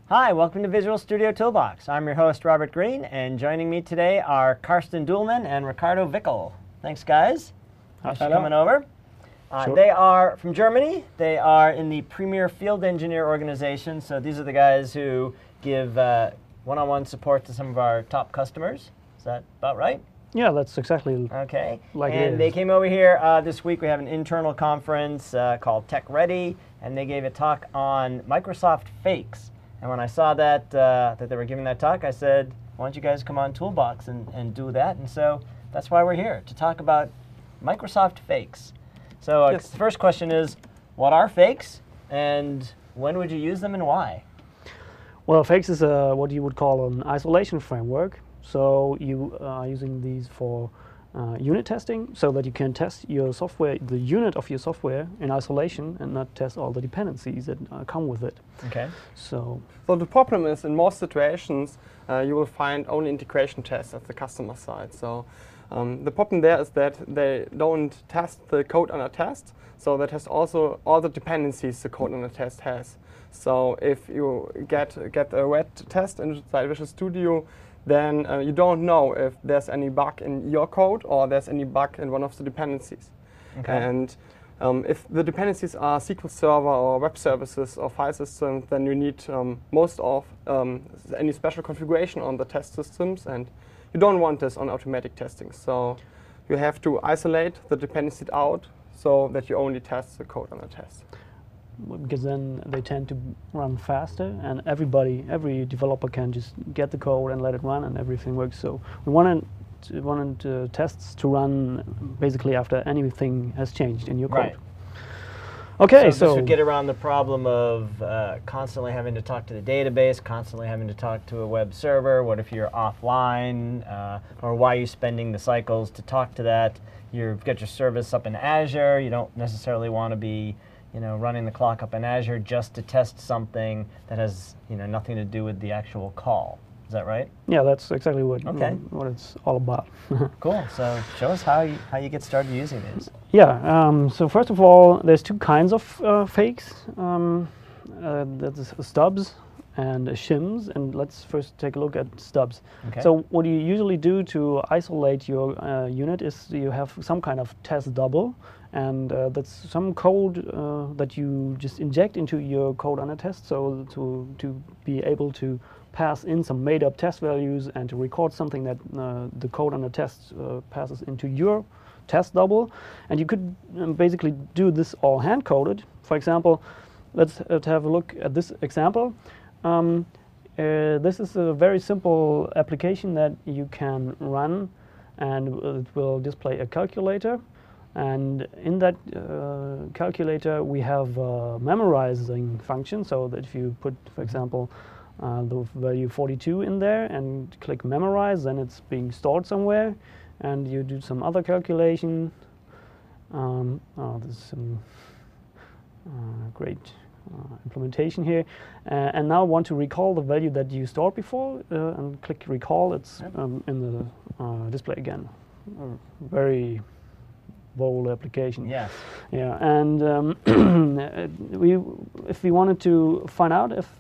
Hi, welcome to Visual Studio Toolbox. I'm your host, Robert Green, and joining me today are Karsten Duhlmann and Ricardo Wickel. Thanks, guys. Thanks for coming over. Sure. They are from Germany. They are in the Premier Field Engineer organization, so these are the guys who give one-on-one support to some of our top customers. Is that about right? Yeah, that's exactly okay. Like and it is. They came over here this week. We have an internal conference called Tech Ready, and they gave a talk on Microsoft Fakes. And when I saw that that they were giving that talk, I said, why don't you guys come on Toolbox and do that? And so that's why we're here, to talk about Microsoft Fakes. So Yes. the first question is, what are fakes, and when would you use them, and why? Well, Fakes is what you would call an isolation framework. So you are using these for unit testing, so that you can test your software, the unit of your software, in isolation, and not test all the dependencies that come with it. Okay. So the problem is, in most situations, you will find only integration tests at the customer side. So the problem there is that they don't test the code under test, so that has also all the dependencies the code under test has. So if you get a wet test inside Visual Studio, then you don't know if there's any bug in your code or there's any bug in one of the dependencies. Okay. And if the dependencies are SQL Server or web services or file systems, then you need most of any special configuration on the test systems, and you don't want this on automatic testing. So you have to isolate the dependency out so that you only test the code on a test. because then they tend to run faster, and every developer can just get the code and let it run, and everything works. So we wanted tests to run basically after anything has changed in your code. Right. Okay, so this would get around the problem of constantly having to talk to the database, constantly having to talk to a web server. What if you're offline, or why are you spending the cycles to talk to that? You've got your service up in Azure. You don't necessarily want to be, running the clock up in Azure just to test something that has, nothing to do with the actual call. Is that right? Yeah, that's exactly what it's all about. Cool. So show us how you get started using these. Yeah. So first of all, there's two kinds of fakes. That's stubs and shims. And let's first take a look at stubs. Okay. So what you usually do to isolate your unit is you have some kind of test double. And that's some code that you just inject into your code under test, so to be able to pass in some made-up test values and to record something that the code under test passes into your test double. And you could basically do this all hand-coded. For example, let's have a look at this example. This is a very simple application that you can run, and it will display a calculator. And in that calculator, we have a memorizing function, so that if you put, for example, the value 42 in there and click memorize, then it's being stored somewhere, and you do some other calculation. There's some great implementation here. And now want to recall the value that you stored before, and click recall. It's in the display again. Very bold application. Yes. Yeah, and if we wanted to find out if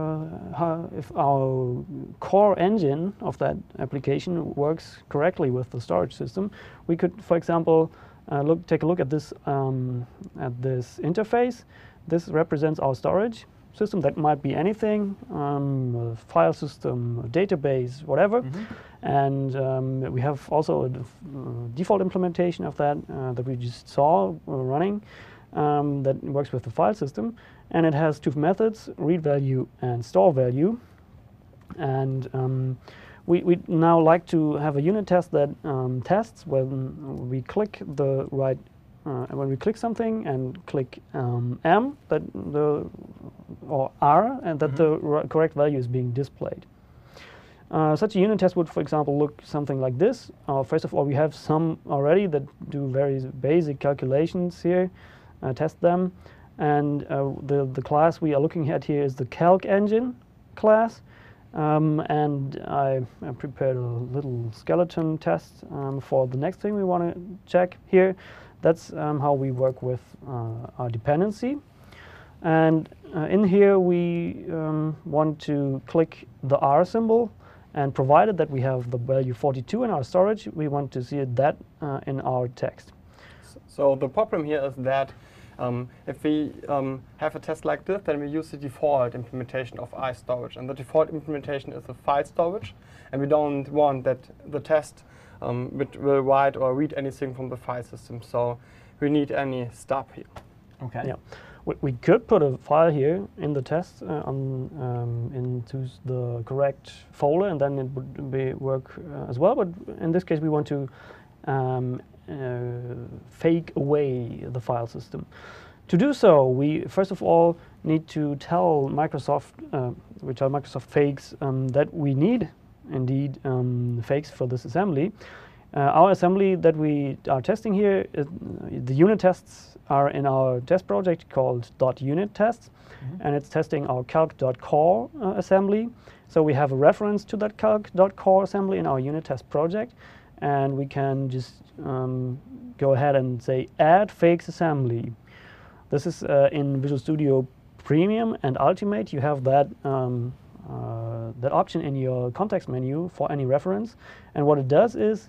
our core engine of that application works correctly with the storage system, we could, for example, take a look at this interface. This represents our storage system. That might be anything, a file system, a database, whatever. Mm-hmm. And we have also a default implementation of that that we just saw running that works with the file system. And it has two methods, read value and store value. And we now like to have a unit test that tests when we click the right when we click something and click M, that or R, and that the correct value is being displayed. Such a unit test would, for example, look something like this. First of all, we have some already that do very basic calculations here, test them. And the class we are looking at here is the calc engine class. And I prepared a little skeleton test for the next thing we want to check here. That's how we work with our dependency. And in here we want to click the R symbol, and provided that we have the value 42 in our storage, we want to see that in our text. So the problem here is that if we have a test like this, then we use the default implementation of iStorage. And the default implementation is a file storage. And we don't want that the test will write or read anything from the file system. So we need any stub here. Okay. Yeah. We could put a file here in the test into the correct folder, and then it would work as well. But in this case, we want to fake away the file system. To do so, we first of all need to tell Microsoft, Microsoft fakes that we need indeed fakes for this assembly. Our assembly that we are testing here, the unit tests are in our test project called .unit tests, and it's testing our calc.core assembly. So we have a reference to that calc.core assembly in our unit test project, and we can just go ahead and say add fakes assembly. This is in Visual Studio Premium and Ultimate. You have that that option in your context menu for any reference, and what it does is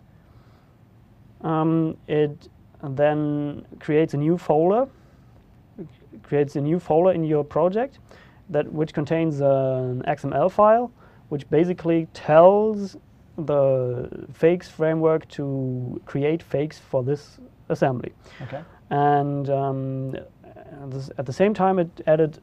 it then creates a new folder. It creates a new folder in your project which contains an XML file, which basically tells the fakes framework to create fakes for this assembly. Okay. And at the same time, it added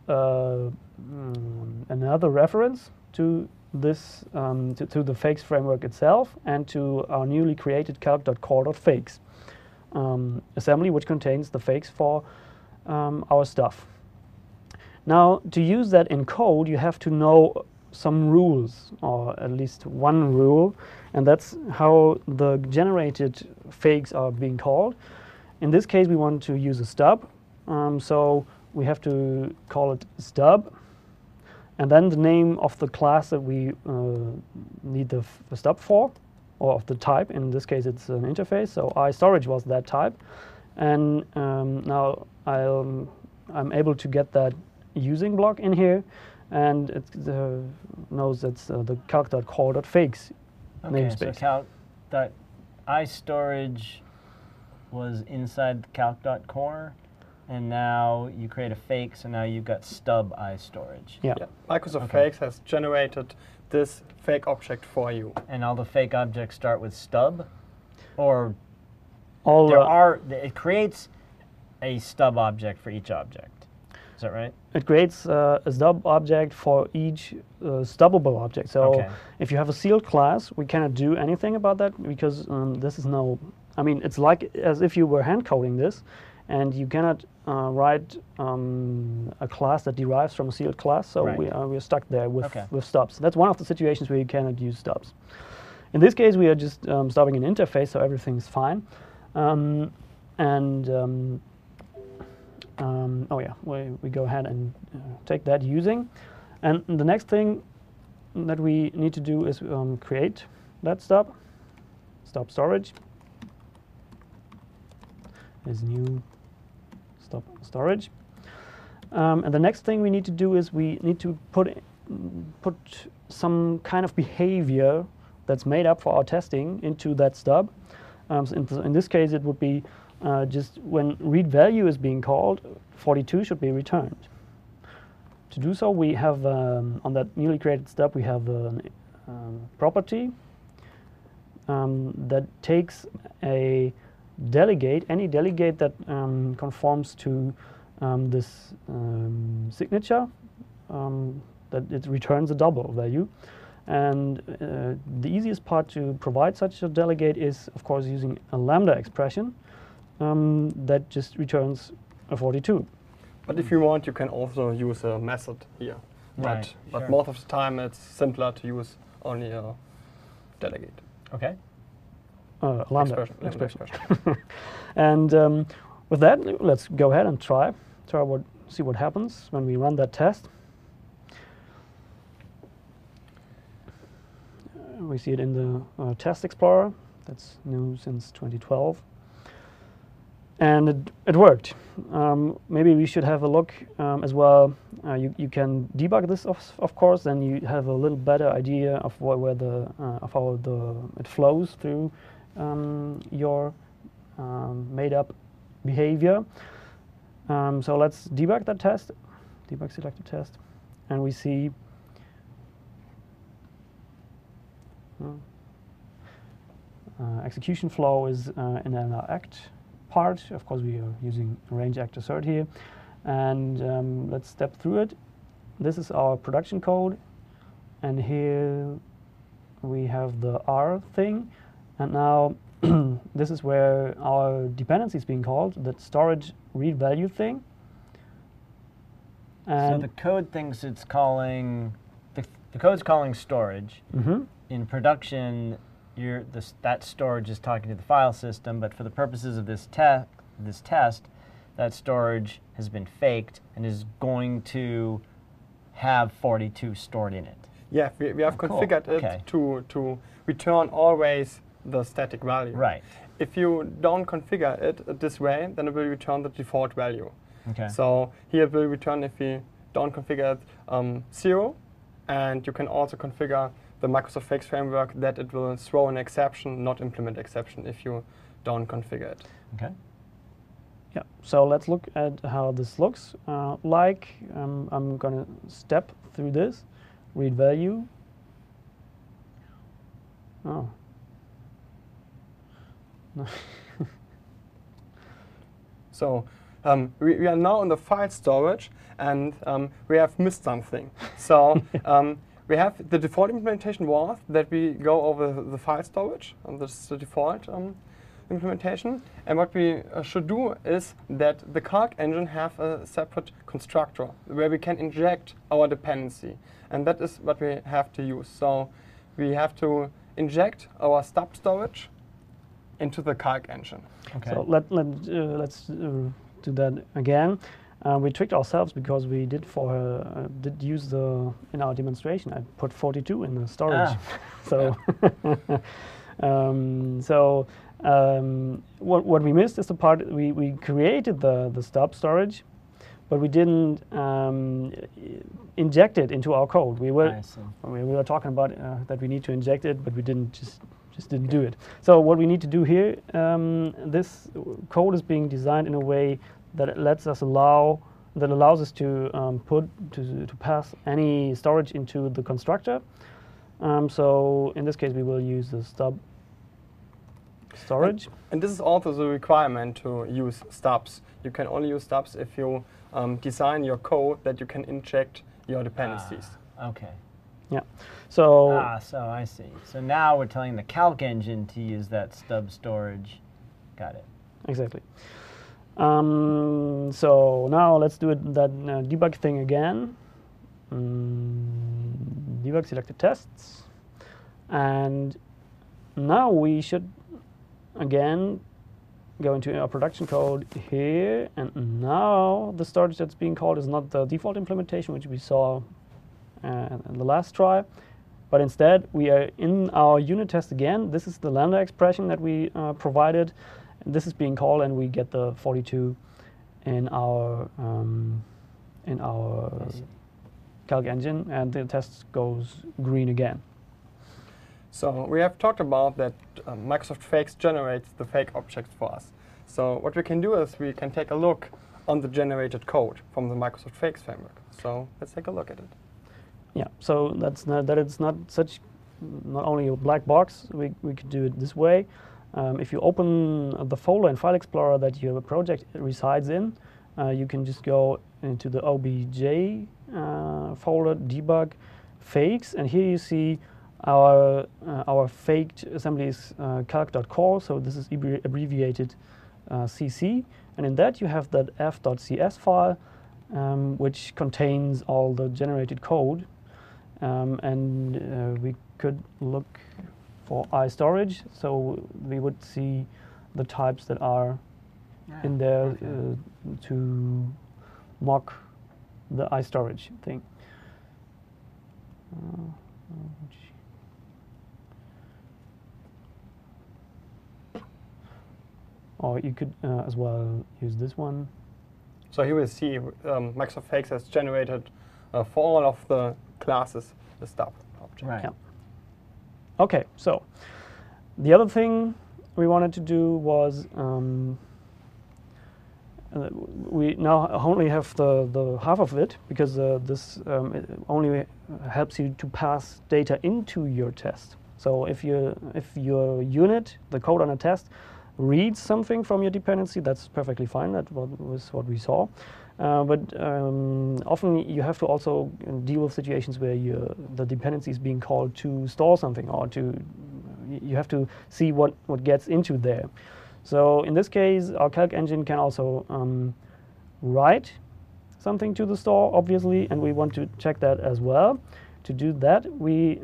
another reference to this to the fakes framework itself and to our newly created calc.core.fakes assembly, which contains the fakes for our stuff. Now, to use that in code, you have to know some rules, or at least one rule, and that's how the generated fakes are being called. In this case, we want to use a stub, so we have to call it stub, and then the name of the class that we need the stub for, or of the type. In this case, it's an interface, so iStorage was that type, and now I'm able to get that using block in here, and it knows it's the calc.core.fakes namespace. So iStorage was inside the calc.core, and now you create a fake, so now you've got stub iStorage. Yeah. Microsoft Okay. Fakes has generated this fake object for you. And all the fake objects start with stub, or All it creates a stub object for each object. Is that right? it creates a stub object for each stubbable object. So Okay. if you have a sealed class, we cannot do anything about that because this is no. I mean, it's like as if you were hand coding this, and you cannot write a class that derives from a sealed class. So Right. we're stuck there with Okay. with stubs. That's one of the situations where you cannot use stubs. In this case, we are just stubbing an interface, so everything's fine. Oh yeah, we go ahead and take that using. And the next thing that we need to do is create that stub storage. Is new stub storage. And the next thing we need to do is we need to put some kind of behavior that's made up for our testing into that stub. So in this case, it would be just when read value is being called, 42 should be returned. To do so, we have on that newly created stub, we have a property that takes a delegate, any delegate that conforms to this signature, that it returns a double value. And the easiest part to provide such a delegate is, of course, using a lambda expression that just returns a 42. But if you want, you can also use a method here. Right, But sure. most of the time, it's simpler to use only a delegate. Okay. A lambda Lambda expression. And with that, let's go ahead and see what happens when we run that test. We see it in the Test Explorer. That's new since 2012. And it worked. Maybe we should have a look as well. You can debug this, of course, then you have a little better idea of where the of how it flows through your made-up behavior. So let's debug that test, debug selected test, and we see execution flow is in an act part. Of course, we are using range act assert here, and let's step through it. This is our production code, and here we have the R thing, and now this is where our dependency is being called, that storage read value thing. So And the code thinks it's calling, the code's calling storage. mhm. In production, that storage is talking to the file system, but for the purposes of this test, that storage has been faked and is going to have 42 stored in it. Yeah, we have Cool. configured Okay. it to return always the static value. Right. If you don't configure it this way, then it will return the default value. Okay. So here it will return if we don't configure it 0, and you can also configure the Microsoft Fakes framework that it will throw an exception, not implement exception if you don't configure it. Okay. Yeah, so let's look at how this looks like. I'm going to step through this, read value. Oh. No. So we are now in the file storage, and we have missed something. So we have the default implementation was that we go over the file storage, and this is the default implementation. And what we should do is that the Calc engine have a separate constructor where we can inject our dependency, and that is what we have to use. So we have to inject our stub storage into the Calc engine. Okay. So let's do that again. We tricked ourselves because we did use in our demonstration. I put 42 in the storage. Ah. So what we missed is the part we created the stub storage, but we didn't inject it into our code. We I see. were talking about that we need to inject it, but we didn't just didn't do it. So what we need to do here, this code is being designed in a way that it allows us to to pass any storage into the constructor. So in this case, we will use the stub storage. And this is also the requirement to use stubs. You can only use stubs if you design your code that you can inject your dependencies. Okay. Yeah. So So I see. So now we're telling the Calc engine to use that stub storage. Got it. exactly. So now let's do that debug thing again. Debug selected tests, and now we should again go into our production code here, and now the storage that's being called is not the default implementation which we saw in the last try, but instead we are in our unit test again. This is the lambda expression that we provided. This is being called, and we get the 42 in our Calc engine, and the test goes green again. So we have talked about that Microsoft Fakes generates the fake objects for us. So what we can do is we can take a look on the generated code from the Microsoft Fakes framework. So let's take a look at it. Yeah, so it's not only a black box. We could do it this way. If you open the folder in File Explorer that your project resides in, you can just go into the OBJ folder, debug, fakes, and here you see our faked assemblies calc.core. So this is abbreviated CC, and in that you have that f.cs file, which contains all the generated code, and we could look for iStorage, so we would see the types that are in there to mock the iStorage thing. or you could as well use this one. So here we see Microsoft Fakes has generated for all of the classes the stub object. Right. Yeah. Okay, so the other thing we wanted to do was we now only have the half of it, because this it only helps you to pass data into your test. So if your unit, the code on a test, reads something from your dependency, that's perfectly fine. That was what we saw. But often you have to also deal with situations where the dependency is being called to store something, or you have to see what gets into there. So in this case, our calc engine can also write something to the store, obviously, and we want to check that as well. To do that, we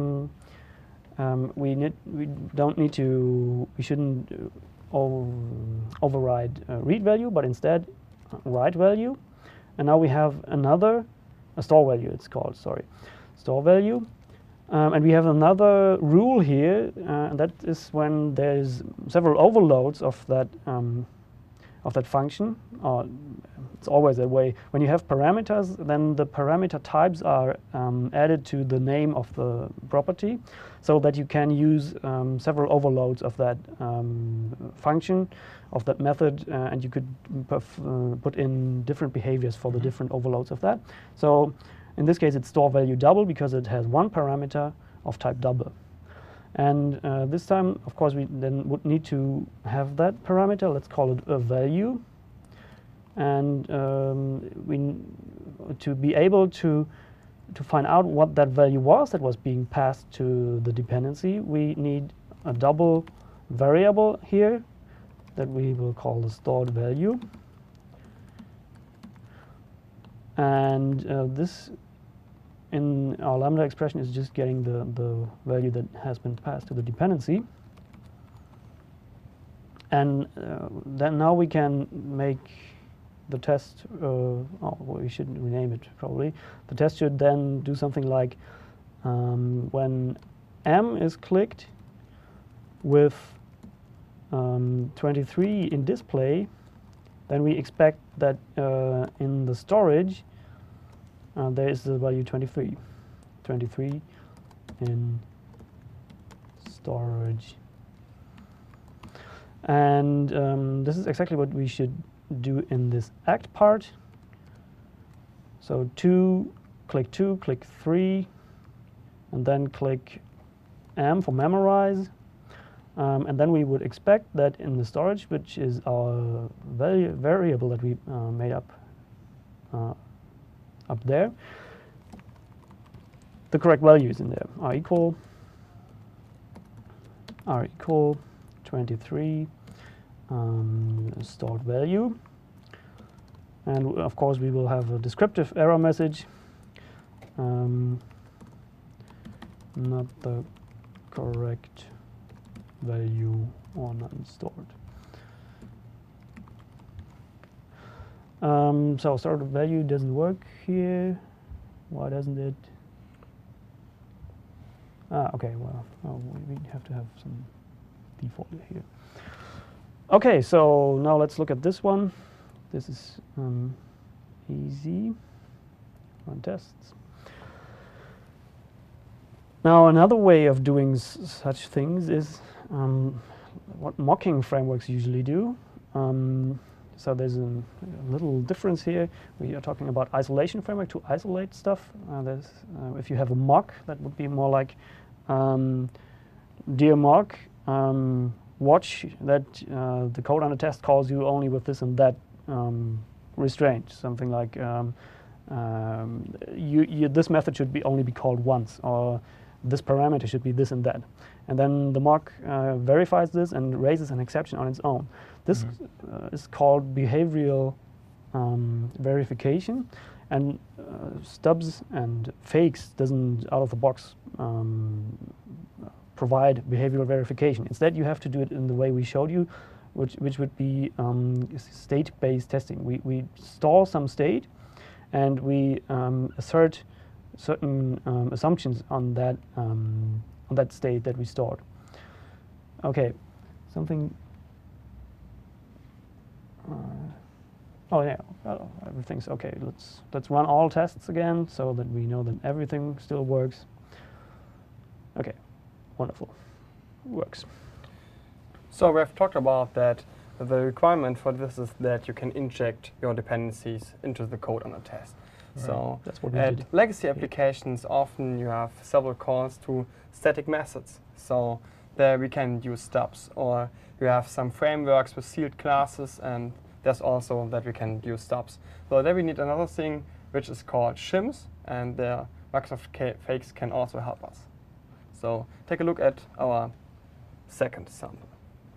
shouldn't override read value, but instead write value. And now we have a store value, it's called, store value. And we have another rule here, and that is when there's several overloads of that function. It's always that way. When you have parameters, then the parameter types are added to the name of the property, so that you can use several overloads of that function, of that method, and you could put in different behaviors for the different overloads of that. So in this case, it's store value double, because it has one parameter of type double. And this time, of course, we then would need to have that parameter. Let's call it a value. And to be able to find out what that value was that was being passed to the dependency, we need a double variable here that we will call the stored value. And this, in our lambda expression, is just getting the value that has been passed to the dependency. And then now we can make the test, we should rename it probably. The test should then do something like when M is clicked with 23 in display, then we expect that in the storage there is the value 23. 23 in storage. And this is exactly what we should do in this act part. So click 3, and then click M for memorize. And then we would expect that in the storage, which is our variable that we made up there, the correct value is in there. R equal 23 stored value. And of course we will have a descriptive error message, not the correct value or not stored. So stored value doesn't work here. Why doesn't it? Okay, well, we have to have some default here. Okay, so now let's look at this one. This is easy. Run tests. Now another way of doing such things is what mocking frameworks usually do. So there's a little difference here. We are talking about isolation framework to isolate stuff. If you have a mock, that would be more like, dear mock, watch that the code on a test calls you only with this and that restraint. Something like this method should only be called once, or this parameter should be this and that. And then the mock verifies this and raises an exception on its own. This is called behavioral verification, and stubs and fakes doesn't out of the box provide behavioral verification. Instead, you have to do it in the way we showed you, which would be state-based testing. We store some state, and we assert certain assumptions on that state that we stored. Okay, something Oh yeah, well, everything's okay. Let's run all tests again so that we know that everything still works. Okay, wonderful, works. So we have talked about that. The requirement for this is that you can inject your dependencies into the code on a test. Right. So That's what we at did. legacy applications, often you have several calls to static methods. So there we can use stubs, or you have some frameworks with sealed classes, and there's also that we can use stubs. So there we need another thing which is called shims, and the Microsoft Fakes can also help us. So take a look at our second sample.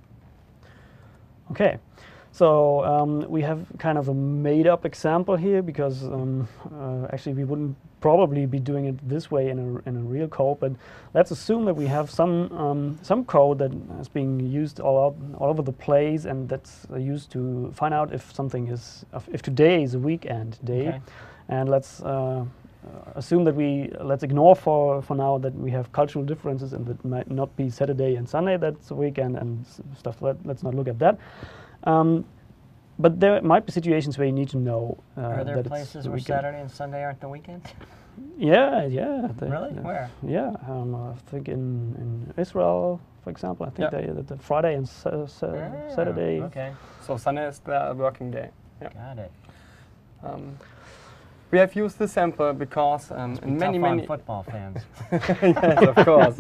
Okay, so we have kind of a made-up example here because actually we wouldn't probably be doing it this way in a real code. But let's assume that we have some code that is being used all over the place, and that's used to find out if something is if today is a weekend day, Okay. and let's assume that let's ignore for now that we have cultural differences and that might not be Saturday and Sunday, that's a weekend and stuff. Let's not look at that. But there might be situations where you need to know Are there that places it's the where weekend. Saturday and Sunday aren't the weekend? Yeah. Really? Where? Yeah, I think in Israel, for example, I think Yeah. the Friday and Saturday. Okay, So Sunday is the working day. Yeah. got it. We have used this sample because in Tough many on football fans. yes, of course.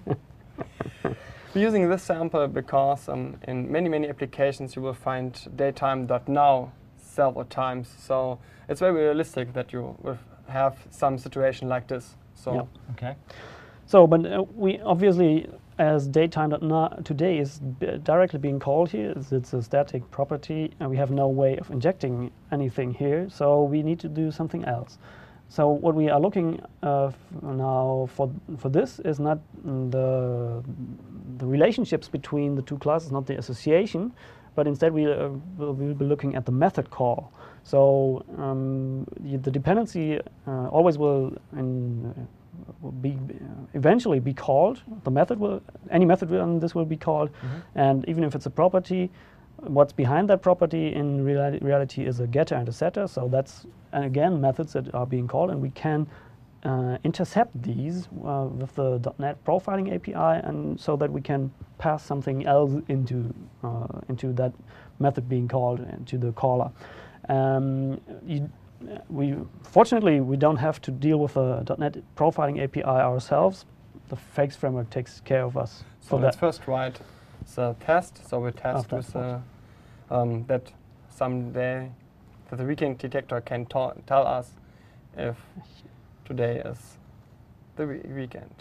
We're using this sample because in many applications you will find datetime.now several times. So it's very realistic that you will have some situation like this. So Yep. Okay. So, but we obviously, as datetime.now today is directly being called here, it's a static property, and we have no way of injecting anything here. So we need to do something else. So what we are looking now for this is not the relationships between the two classes, not the association, but instead we'll be looking at the method call. So the dependency always will be eventually be called. The method will, any method on this will be called, and even if it's a property, what's behind that property in reality is a getter and a setter. So that's, and again, methods that are being called, and we can intercept these with the .NET Profiling API, and so that we can pass something else into that method being called, to the caller. Fortunately, we don't have to deal with a .NET Profiling API ourselves. The Fakes framework takes care of us So for let's that. first write the test. So we test that with part. that someday that the weekend detector can tell us if today is the weekend.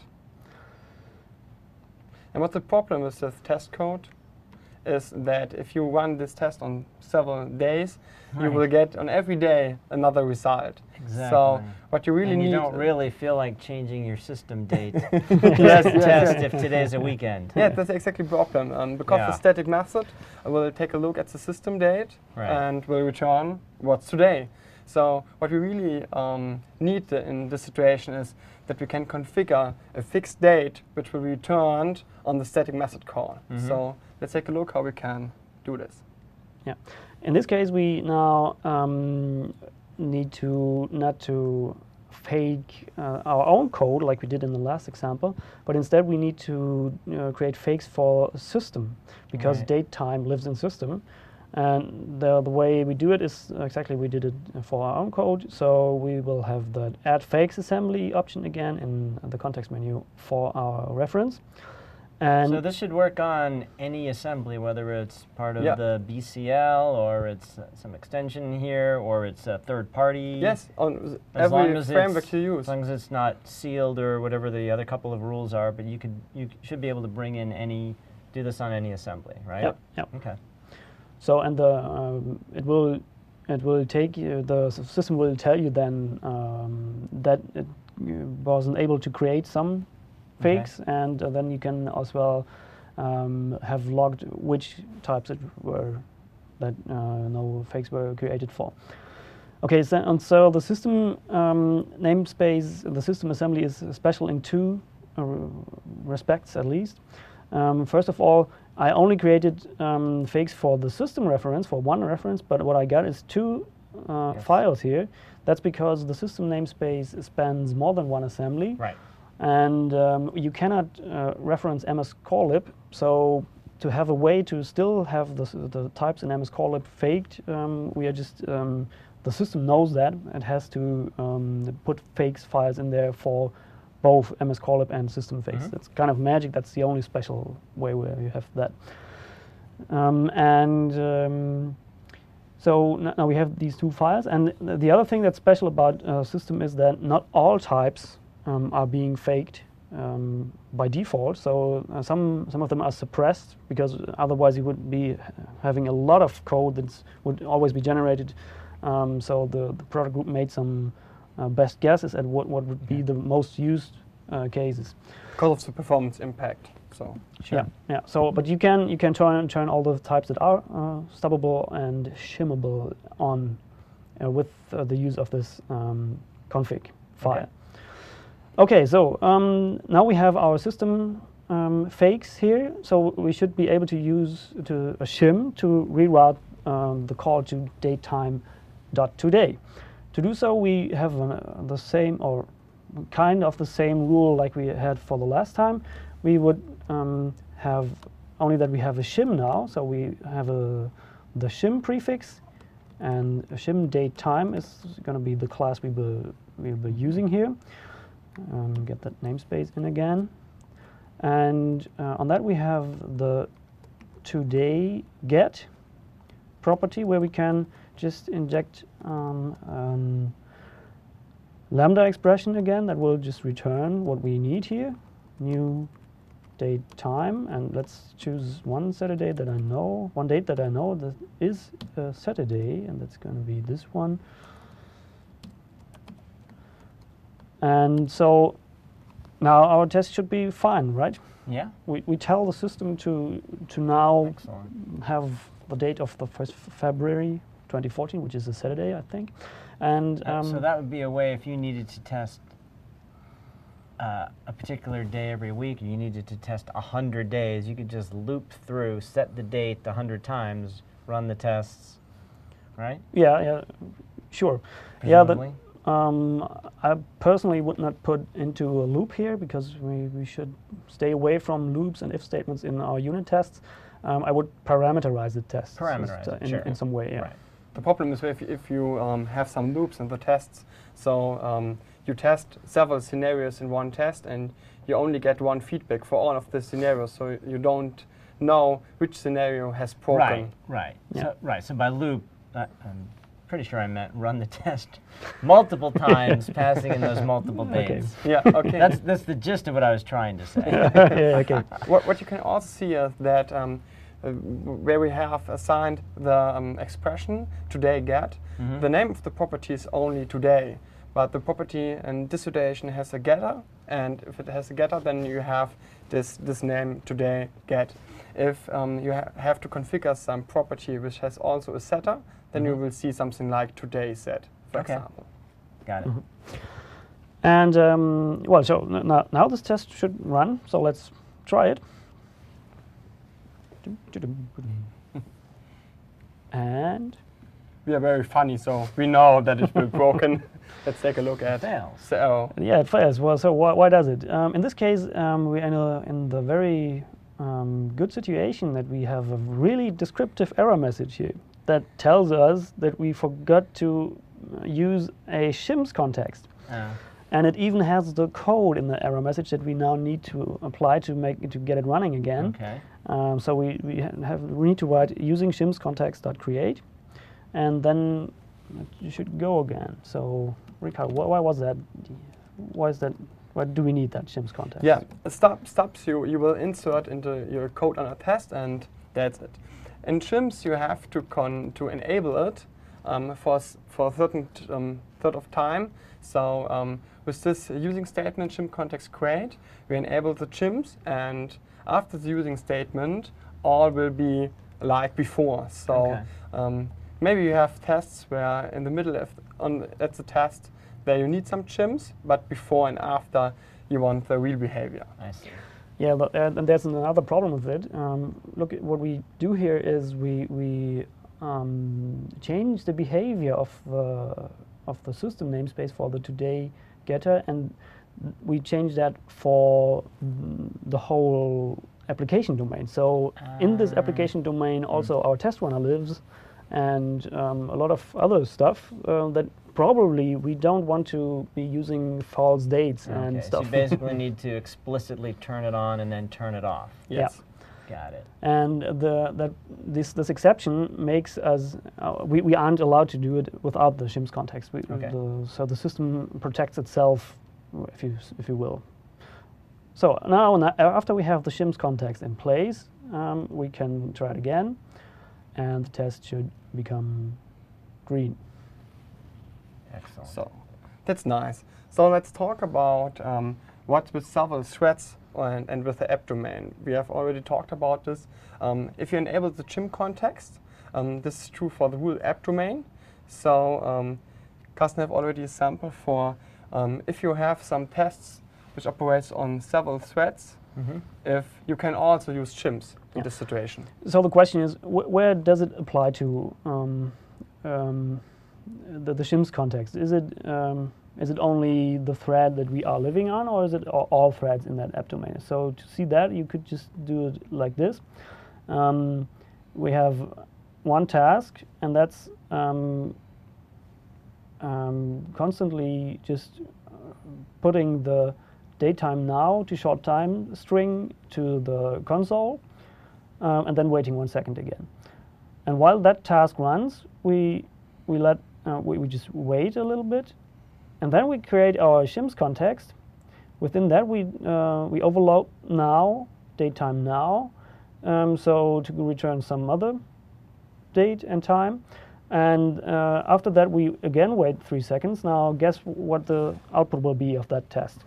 And what the problem with this test code is that if you run this test on several days, you will get on every day another result. Exactly. So what you really and you need don't really feel like changing your system date yes, to test if today's a weekend. Yeah, that's exactly the problem. Because Yeah. the static method will take a look at the system date Right. and will return what's today. So what we really need in this situation is that we can configure a fixed date which will be returned on the static method call. So let's take a look how we can do this. Yeah. In this case, we now need to not to fake our own code like we did in the last example, but instead we need to create fakes for a system, because Right. date time lives in system. And the way we do it is exactly we did it for our own code. So we will have the add fakes assembly option again in the context menu for our reference. And So this should work on any assembly, whether it's part of Yeah. the BCL or it's some extension here or it's a third party. Yes, on As long every as framework it's, you use. As long as it's not sealed or whatever the other couple of rules are, but you should be able to bring in do this on any assembly, right? Yep, yep. Okay. So, and it will take you, the system will tell you then that it wasn't able to create some fakes, and then you can as well have logged which types it were that no fakes were created for. Okay, so the system namespace, the system assembly is special in two respects at least. First of all, I only created fakes for the system reference, for one reference, but what I got is two files here. That's because the system namespace spans more than one assembly. Right. And you cannot reference MS-Corelib, so to have a way to still have the types in MS-Corelib faked, we are just, the system knows that. It has to put fakes files in there for both MS-Corelib and system fakes. Mm-hmm. That's kind of magic. That's the only special way where you have that. So now we have these two files. And the other thing that's special about system is that not all types are being faked by default. So some of them are suppressed, because otherwise you would be having a lot of code that would always be generated. So the product group made some best guesses at what would be the most used cases. Because of the performance impact. So Sure. Yeah. So, but you can turn all the types that are stubbable and shimmable on with the use of this config file. Okay, so now we have our system fakes here. So we should be able to use a shim to reroute the call to datetime.today. To do so, we have the same, or kind of the same rule like we had for the last time. We would have only that we have a shim now. So we have the shim prefix, and a shim datetime is going to be the class we'll be using here. Get that namespace in again. And on that we have the today get property, where we can just inject lambda expression again that will just return what we need here. New date time, and let's choose one Saturday that I know, one date that I know that is Saturday, and that's going to be this one. And so now our test should be fine, right? Yeah. We tell the system to now Excellent. have the date of the 1st February 2014, which is a Saturday, I think. And So that would be a way, if you needed to test a particular day every week, you needed to test 100 days, you could just loop through, set the date 100 times, run the tests, right? yeah, sure. Yeah, but Presumably? I personally would not put into a loop here, because we should stay away from loops and if statements in our unit tests. I would parameterize the tests. Parameterize it, sure. in some way, yeah. Right. the problem is if you have some loops in the tests, so you test several scenarios in one test and you only get one feedback for all of the scenarios, so you don't know which scenario has broken. Right. Yeah. So by loop, I'm pretty sure I meant run the test multiple times, passing in those multiple dates. Yeah, okay. That's the gist of what I was trying to say. Yeah, okay. What you can also see is that where we have assigned the expression today get, the name of the property is only today, but the property in this situation has a getter, and if it has a getter, then you have this name today get. If you have to configure some property which has also a setter, then you will see something like today set, for example. Got it. And well, so now this test should run. So let's try it. And We are very funny, so we know that it will be broken. Let's take a look at Fails. So yeah, it fails. Well, so why does it? In this case, we're in the very good situation that we have a really descriptive error message here that tells us that we forgot to use a shim's context. And it even has the code in the error message that we now need to apply to get it running again. Okay. So we need to write using shim's context.create, and then you should go again. So Ricardo, why was that? Why is that? Why do we need that shim's context? yeah, stubs you will insert into your code on a test, and that's it. In shims, you have to enable it for a certain third of time. So with this using statement shim context create, we enable the shims, and after the using statement, all will be like before. So maybe you have tests where in the middle at the test where you need some shims, but before and after you want the real behavior. I see. Yeah, but, and there's another problem with it. Look, what we do here is we change the behavior of the system namespace for the today getter, and we change that for the whole application domain. So in this application domain, also our test runner lives, and a lot of other stuff that probably we don't want to be using false dates and stuff. So you basically need to explicitly turn it on and then turn it off. Yes. Got it. And this exception makes us we aren't allowed to do it without the shim's context. So the system protects itself, if you will. So now after we have the shim's context in place, we can try it again, and the test should become green. Excellent. So that's nice. So let's talk about what with several threads and with the app domain. We have already talked about this. If you enable the shim context, this is true for the whole app domain. So Carsten have already a sample for if you have some tests which operates on several threads, if you can also use shims in this situation. So the question is, where does it apply to the shim's context? Is it only the thread that we are living on, or is it all threads in that app domain? So to see that, you could just do it like this. We have one task, and that's constantly just putting the datetime now to short time string to the console, and then waiting 1 second again. And while that task runs, we just wait a little bit, and then we create our shim's context. Within that, we overload now, datetime now, so to return some other date and time. And after that, we again wait 3 seconds. Now, guess what the output will be of that test?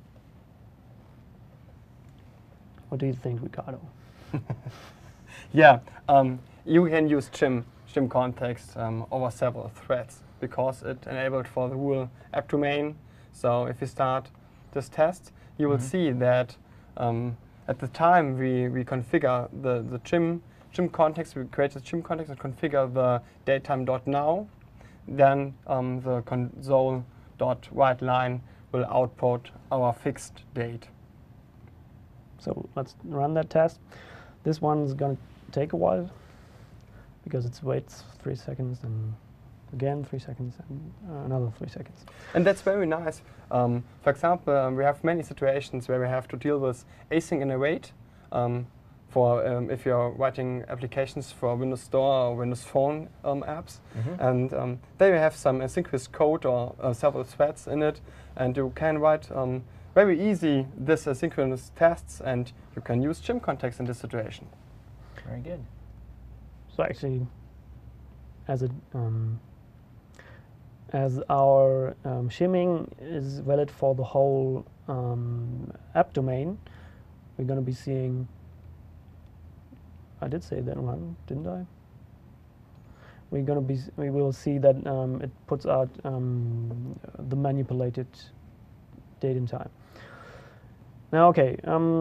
What do you think, Ricardo? Yeah, you can use shim context over several threads because it enabled for the whole app domain. So if you start this test, you will see that at the time we configure the shim context, we create the shim context and configure the datetime.now, then the console.writeLine will output our fixed date. So let's run that test. This one is going to take a while because it waits 3 seconds and again 3 seconds and another 3 seconds. And that's very nice. For example, we have many situations where we have to deal with async and await for if you're writing applications for Windows Store or Windows Phone apps. And there you have some asynchronous code or several threads in it, and you can write very easy this asynchronous tests, and you can use shim context in this situation. Very good. So actually, as our shimming is valid for the whole app domain, we're going to be seeing. I did say that one, didn't I? We will see that it puts out the manipulated date and time. Now, okay.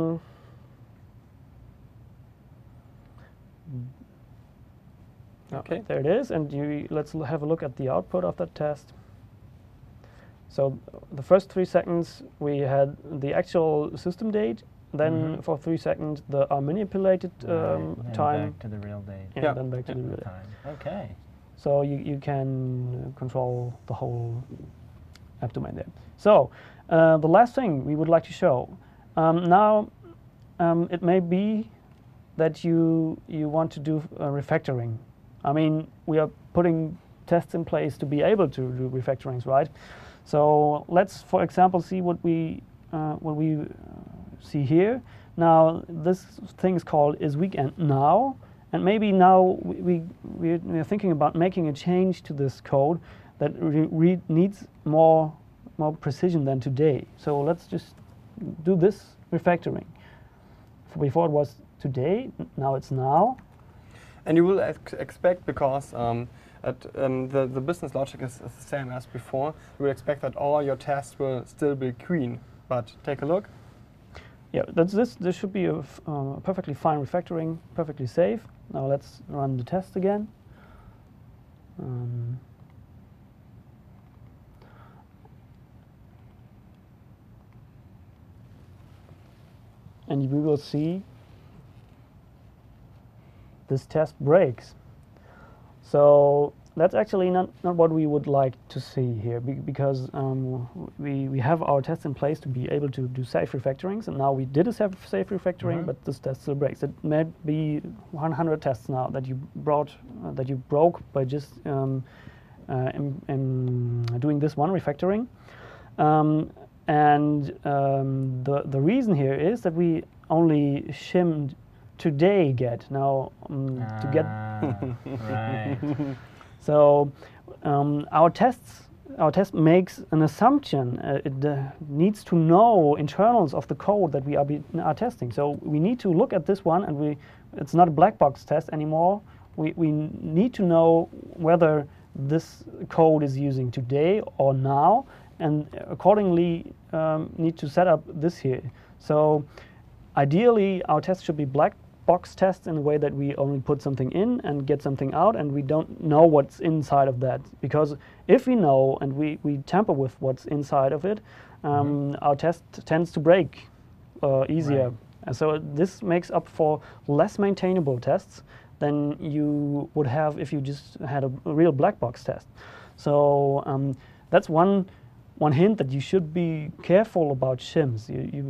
Okay. There it is, and let's have a look at the output of that test. So the first 3 seconds we had the actual system date, then for 3 seconds our manipulated time. Back to the real date. And then back to the real date. Time. Okay. So you can control the whole app domain there. So the last thing we would like to show. Now it may be that you want to do refactoring. I mean, we are putting tests in place to be able to do refactorings, right? So let's, for example, see what we see here. Now this thing is called isWeekendNow, and maybe now we're thinking about making a change to this code that needs more precision than today. So let's just do this refactoring. Before it was today, now it's now. And you will expect, because the business logic is the same as before, you will expect that all your tests will still be green. But take a look. Yeah, this should be a perfectly fine refactoring, perfectly safe. Now let's run the test again. And we will see this test breaks. So that's actually not what we would like to see here, because we have our tests in place to be able to do safe refactorings, and now we did a safe refactoring, but this test still breaks. It may be 100 tests now that you broke by just doing this one refactoring. The reason here is that we only shimmed today get now to get right. So our test makes an assumption. It needs to know internals of the code that we are testing. So we need to look at this one, and it's not a black box test anymore. We need to know whether this code is using today or now, and accordingly need to set up this here. So ideally, our test should be black box tests in a way that we only put something in and get something out, and we don't know what's inside of that. Because if we know and we take with what's inside of it, our test tends to break easier. Right. And so this makes up for less maintainable tests than you would have if you just had a real black box test. So that's one hint that you should be careful about shims.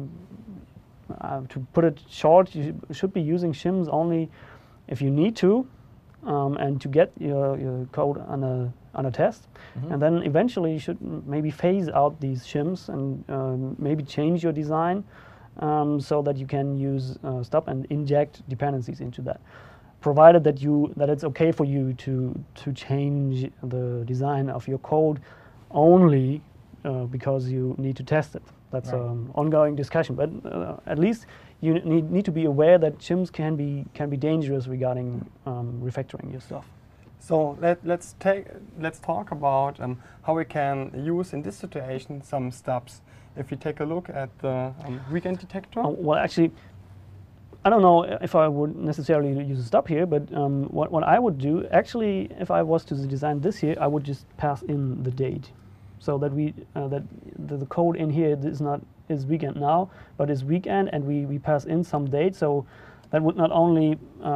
To put it short, you should be using shims only if you need to, and to get your code on a test. And then eventually you should maybe phase out these shims and maybe change your design so that you can use stop and inject dependencies into that, provided that it's okay for you to change the design of your code only because you need to test it. That's an ongoing discussion, but at least you need to be aware that shims can be dangerous regarding refactoring your stuff. So let's talk about how we can use in this situation some stubs. If we take a look at the weekend detector. Well, actually, I don't know if I would necessarily use a stub here, but what I would do, actually, if I was to design this here, I would just pass in the date, so that the code in here is weekend now, but is weekend, and we pass in some date. So that would not only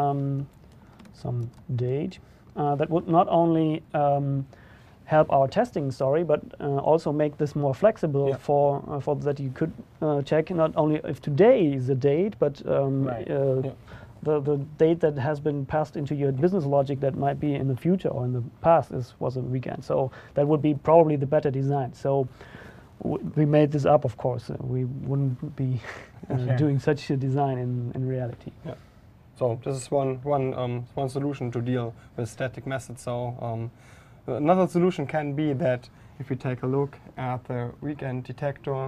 some date that would not only help our testing story, but also make this more flexible for that you could check not only if today is the date, but the date that has been passed into your business logic that might be in the future or in the past was a weekend. So that would be probably the better design. So we made this up, of course. We wouldn't be doing such a design in reality. Yeah. So this is one solution to deal with static methods. So another solution can be that if we take a look at the weekend detector,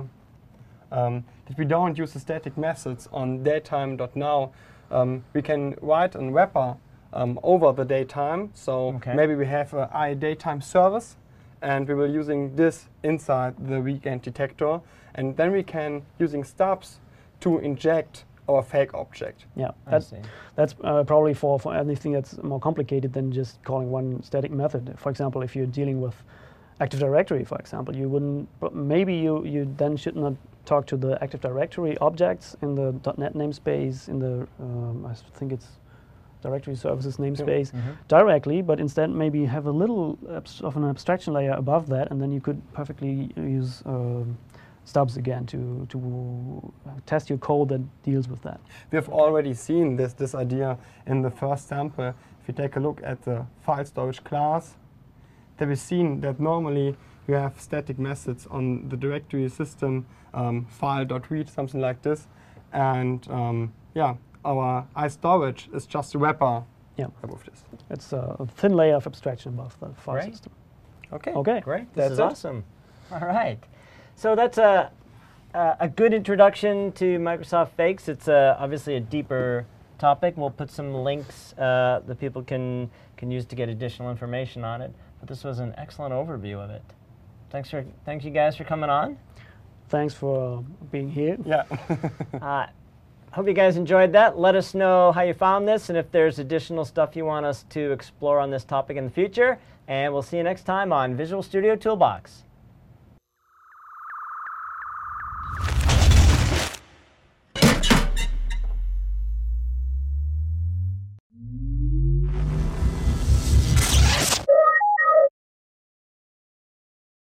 if we don't use the static methods on datetime.now, we can write a wrapper over the datetime. So maybe we have a iDatetime service, and we will using this inside the weekend detector, and then we can using stubs to inject our fake object. Yeah, that's probably for anything that's more complicated than just calling one static method. For example, if you're dealing with Active Directory, for example, you wouldn't. Maybe you then should not talk to the Active Directory objects in the .NET namespace, in the I think it's Directory Services namespace directly, but instead maybe have a little of an abstraction layer above that, and then you could perfectly use stubs again to test your code that deals with that. We have already seen this idea in the first sample. If you take a look at the file storage class, then we've seen that normally you have static methods on the directory system, file.read, something like this, and our iStorage is just a wrapper above this. It's a thin layer of abstraction above the file system. Okay. Great. This is awesome. All right. So that's a good introduction to Microsoft Fakes. It's obviously a deeper topic. We'll put some links that people can use to get additional information on it. But this was an excellent overview of it. Thanks you guys for coming on. thanks for being here. Yeah. Hope you guys enjoyed that. Let us know how you found this and if there's additional stuff you want us to explore on this topic in the future. And we'll see you next time on Visual Studio Toolbox.